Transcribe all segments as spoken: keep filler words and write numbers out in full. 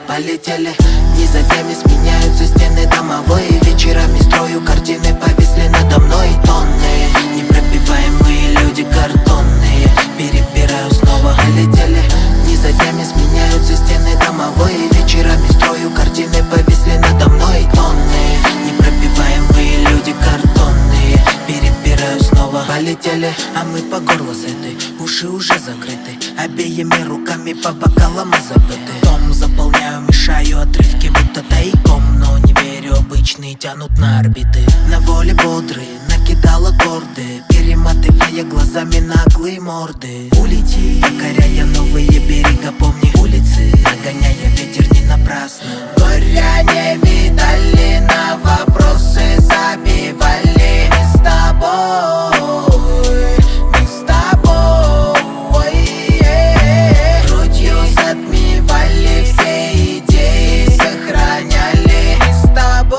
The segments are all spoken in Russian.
полетели. Дни за днями сменяются стены домовые. Вечерами строю картины, повисли надо мной тонны. Непробиваемые люди картонные. Перебираю снова, полетели. Дни за днями сменяются стены домовые. Вечерами строю картины, повисли надо мной тонны. Непробиваемые люди картонные. Перебираю снова, полетели. А мы по горло сыты, уши уже закрыты. Обеими руками по бокалам и забыты. Дом заполняю, мешаю отрывки, будто тайком. Но не верю, обычные тянут на орбиты. На воле бодрые, накидал аккорды, перематывая глазами наглые морды. Улети, покоряя новые берега, помни улицы, нагоняя ветер не напрасно. Горя не видали, на вопросы забивали. Не с тобой, не с тобой. Грудью затмевали все идеи, сохраняли. Не с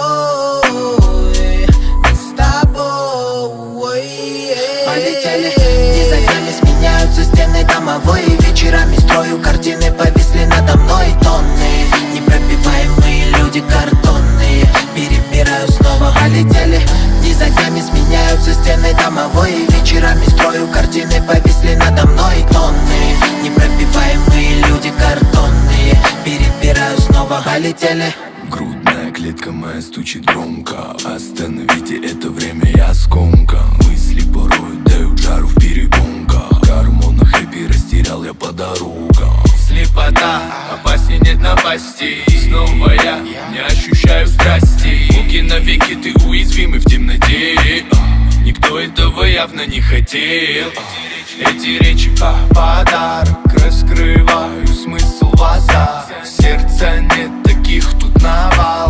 тобой, не с тобой. Полетели, дни за днями сменяются стены домовые. Вечерами строю картины, повисли надо мной тонны. Непробиваемые люди картонные. Перебираю снова, полетели. Дни за днями сменяются стены домовые. Вечерами строю картины, повисли надо мной тонны. Непробиваемые люди картонные. Перебираю снова, полетели. Грудная клетка моя стучит громко. Остановите это время, я скомкан. Мысли порой дают жару в перепонках. Гормона хэппи растерял я по дорогам. Слепота, опаснее нет напасти. Снова я не ощущаю страсти. Руки навеки, ты уязвимый в темноте. Никто этого явно не хотел. Эти речи по подарок, раскрываю смысл в глазах. Сердца нет, таких тут навал.